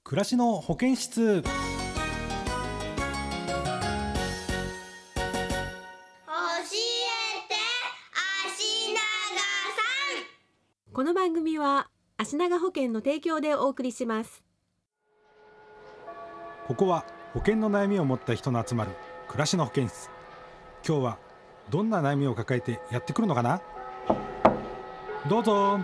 暮らしの保健室。 教えて足長さん。 この番組は足長保険の提供でお送りします。 ここは保険の悩みを持った人の集まる暮らしの保健室。今日はどんな悩みを抱えてやってくるのかな。どうぞ。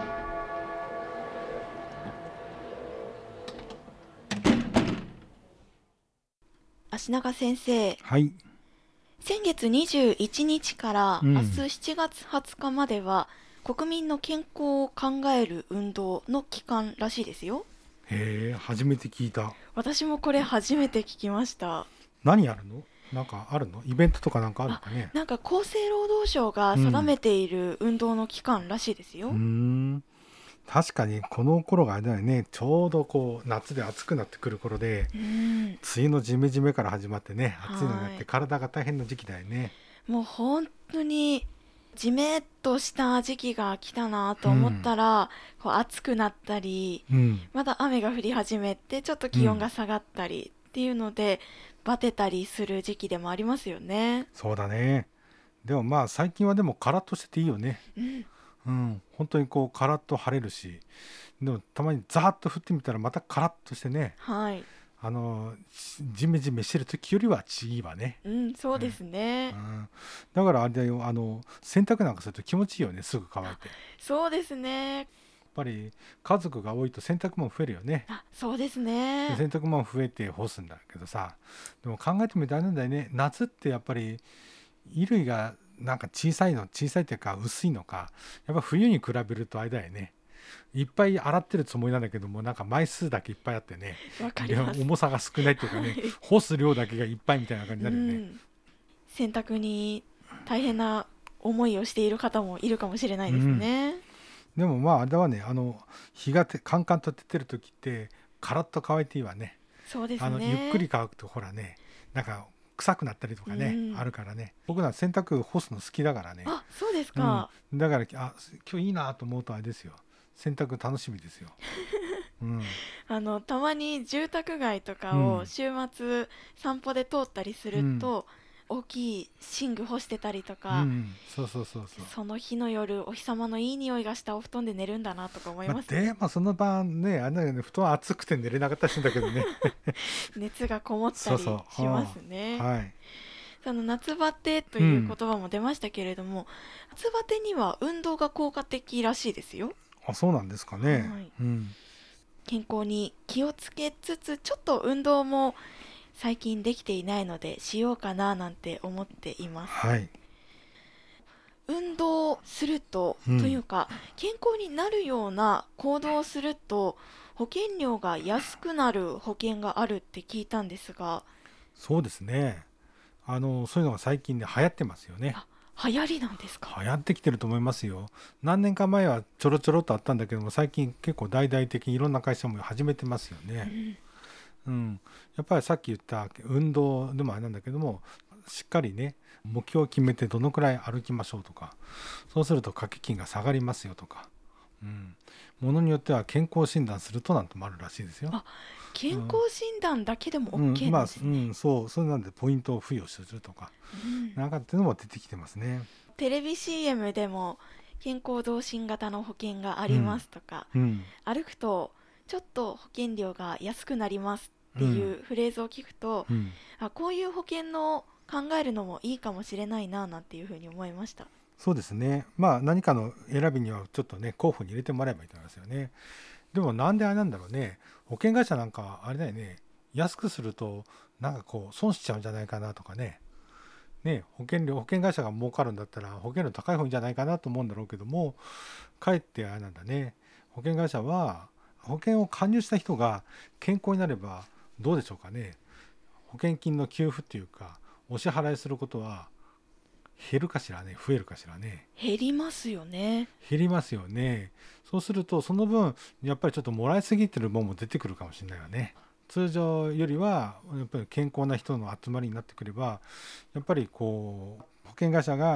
足長先生、 はい、 先月21日からうん明日7月20日までは、国民の健康を考える運動の期間らしいですよ。 へえ、初めて聞いた。 私もこれ初めて聞きました。 何やるの？なんかあるの？イベントとかなんかあるのかね。 なんか厚生労働省が定めている運動の期間らしいですよ。 確かにこの頃があれだよね、ちょうどこう夏で暑くなってくる頃で、梅雨のジメジメから始まってね、暑いのになって体が大変な時期だよね。 もう本当にジメッとした時期が来たなと思ったら、こう暑くなったり、まだ雨が降り始めてちょっと気温が下がったりっていうので、バテたりする時期でもありますよね。 そうだね。でもまあ最近はでもカラッとしてていいよね。本当にこうカラッと晴れるし、でもたまにザーッと降ってみたらまたカラッとしてね、 はいジメジメしてる時よりはいいわね。 そうですね、 だからあれだよ、洗濯なんかすると気持ちいいよね、すぐ乾いて。やっそうですね。 ぱり家族が多いと洗濯物増えるよね。 そうですでね。 洗濯物増えて干すんだけどさ、でも考えてみたらなんだよね、夏ってやっぱり衣類がなんか小さいっていうか薄いのか、やっぱ冬に比べるとあれだよね、いっぱい洗ってるつもりなんだけども、なんか枚数だけいっぱいあってね、 わかります。 重さが少ないっていうかね、干す量だけがいっぱいみたいな感じになるよね。 洗濯に大変な思いをしている方もいるかもしれないですね。 でもまああれはね、日がカンカンと出てる時ってカラッと乾いていいわね。 そうですね。 ゆっくり乾くとほらね、なんか臭くなったりとかね、あるからね。僕ら洗濯干すの好きだからね。 そうですか。 だから今日いいなと思うとあれですよ、洗濯楽しみですよ。 たまに住宅街とかを週末散歩で通ったりすると、大きい寝具干してたりとか、 そうその日の夜お日様のいい匂いがしたお布団で寝るんだなとか思います。 でその晩ね、あれだよね、布団暑くて寝れなかったりするんだけどね。 熱がこもったりしますね。 はい。 その夏バテという言葉も出ましたけれども、夏バテには運動が効果的らしいですよ。 そうなんですかね。 健康に気をつけつつ、ちょっと運動も最近できていないのでしようかななんて思っています。運動すると、というか健康になるような行動をすると保険料が安くなる保険があるって聞いたんですが。 そうですね。そういうのが最近で流行ってますよね。 流行りなんですか？ 流行ってきてると思いますよ。何年か前はちょろちょろっとあったんだけども、最近結構大々的にいろんな会社も始めてますよね。やっぱりさっき言った運動でもあれなんだけども、しっかりね目標を決めてどのくらい歩きましょうとか、そうすると掛け金が下がりますよとか、ものによっては健康診断するとなんてもあるらしいですよ。 健康診断だけでも OK なんですね。 そうなんでポイントを付与するとか、なんかっていうのも出てきてますね。 テレビ CM でも健康増進型の保険がありますとか、歩くとちょっと保険料が安くなりますっていうフレーズを聞くと、こういう保険の考えるのもいいかもしれないななんていうふうに思いました。 そうですね。何かの選びにはちょっとね候補に入れてもらえばいいと思いますよね。でもなんであれなんだろうね。保険会社なんかあれだよね。安くするとなんかこう損しちゃうんじゃないかなとかね。保険会社が儲かるんだったら保険料高い方じゃないかなと思うんだろうけども、かえってあれなんだね。保険会社は保険を加入した人が健康になればどうでしょうかね。保険金の給付っていうかお支払いすることは減るかしらね、増えるかしらね。 減りますよね。 減りますよね。そうするとその分やっぱりちょっともらいすぎてるものも出てくるかもしれないよね。通常よりはやっぱり健康な人の集まりになってくれば、やっぱりこう保険会社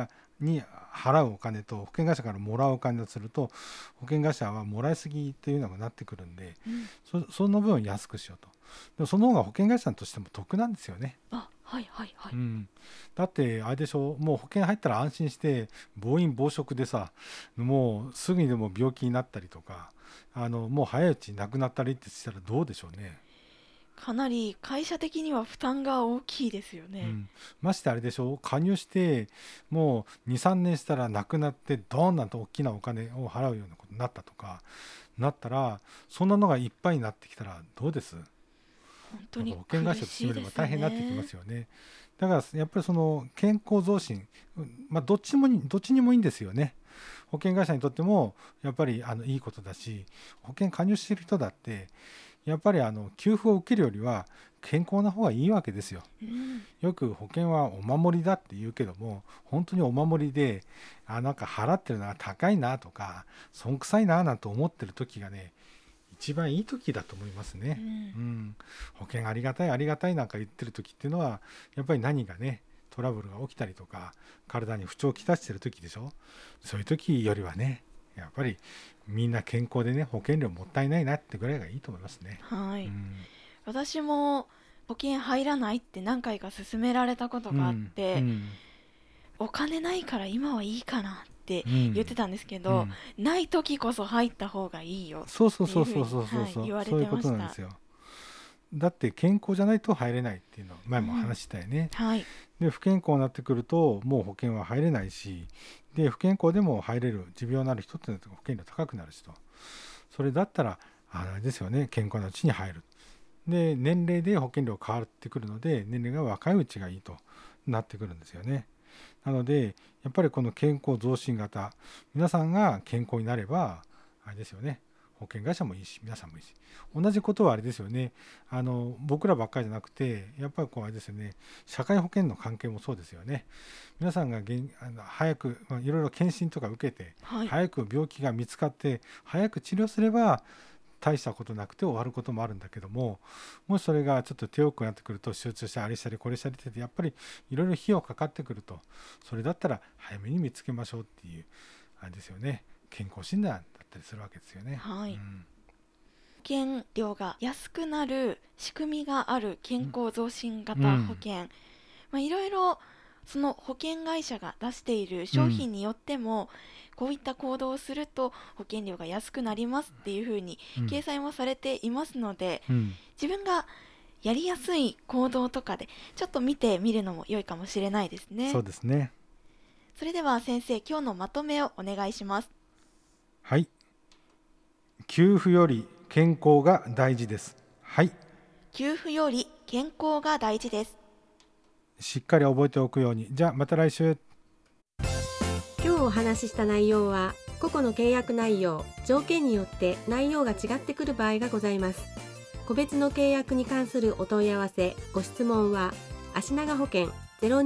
に払うお金と保険会社からもらうお金とすると、保険会社はもらいすぎっていうのがなってくるんで、その分安くしようと。でもその方が保険会社としても得なんですよね。 はいはいはい。 だってあれでしょ、もう保険入ったら安心して暴飲暴食でさ、もうすぐにでも病気になったりとか、もう早いうちに亡くなったりってしたらどうでしょうね。 かなり会社的には負担が大きいですよね。 ましてあれでしょ、加入してもう 2,3 年したら亡くなってドーンなんと大きなお金を払うようなことになったとかなったら、そんなのがいっぱいになってきたらどうです？ 本当に保険会社としてみれば大変になってきますよね。だからやっぱりその健康増進、どっちにもいいんですよね。保険会社にとってもやっぱりいいことだし、保険加入している人だってやっぱり給付を受けるよりは健康な方がいいわけですよ。よく保険はお守りだって言うけども、本当にお守りでなんか払ってるのが高いなとか損臭いななんて思ってる時がね、一番いい時だと思いますね。保険ありがたいなんか言ってる時っていうのはやっぱり何がねトラブルが起きたりとか体に不調をきたしてる時でしょ。そういう時よりはね、やっぱりみんな健康でね、保険料もったいないなってぐらいがいいと思いますね。 私も保険入らないって何回か勧められたことがあって、お金ないから今はいいかなって言ってたんですけど、ない時こそ入った方がいいよっていうふうに言われてました。 そういうことなんですよ。だって健康じゃないと入れないっていうの前も話したよね。で不健康になってくるともう保険は入れないし、で不健康でも入れる持病のある人っていうのは保険料高くなるしと。それだったらあれですよね、健康なうちに入る。で年齢で保険料変わってくるので、年齢が若いうちがいいとなってくるんですよね。なのでやっぱりこの健康増進型、皆さんが健康になればあれですよね、保険会社もいいし皆さんもいいし。同じことはあれですよね、僕らばっかりじゃなくてやっぱりこうあれですよね、社会保険の関係もそうですよね。皆さんが早くいろいろ検診とか受けて、早く病気が見つかって早く治療すれば大したことなくて終わることもあるんだけども、もしそれがちょっと手遅くなってくると手術してあれしたりこれしたりってやっぱりいろいろ費用かかってくると、それだったら早めに見つけましょうっていうあれですよね、健康診断だったりするわけですよね。 保険料が安くなる仕組みがある健康増進型保険、いろいろその保険会社が出している商品によっても、こういった行動をすると保険料が安くなりますっていうふうに掲載もされていますので、自分がやりやすい行動とかでちょっと見てみるのも良いかもしれないですね。 そうですね。 それでは先生、今日のまとめをお願いします。 はい、給付より健康が大事です。 給付より健康が大事です。 しっかり覚えておくように。じゃあまた来週。 今日お話しした内容は個々の契約内容、条件によって内容が違ってくる場合がございます。個別の契約に関するお問い合わせ、ご質問は足長保険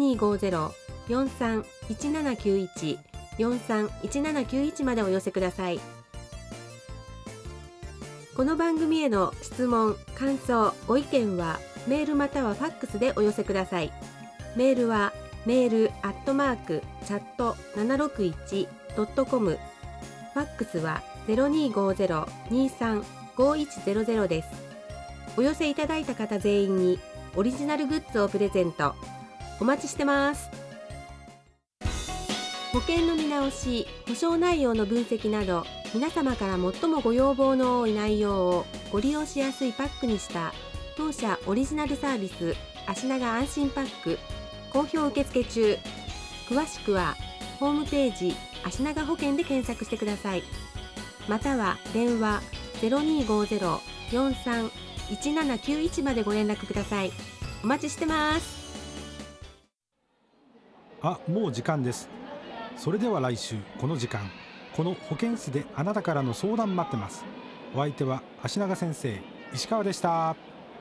0250-431791 431791までお寄せください。この番組への質問、感想、ご意見はメールまたはファックスでお寄せください。メールはmail@chat761.com、 ファックスは 0250-235100 です。お寄せいただいた方全員にオリジナルグッズをプレゼント。お待ちしてます。保険の見直し、保証内容の分析など、皆様から最もご要望の多い内容をご利用しやすいパックにした当社オリジナルサービス、足長安心パック好評受付中。詳しくはホームページ足長保険で検索してください。または電話 0250-431791 までご連絡ください。お待ちしてます。 もう時間です。それでは来週この時間、この保健室であなたからの相談待ってます。お相手は足長先生、石川でした。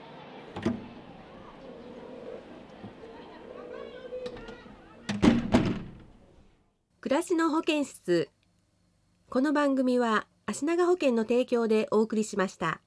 暮らしの保健室。この番組は足長保険の提供でお送りしました。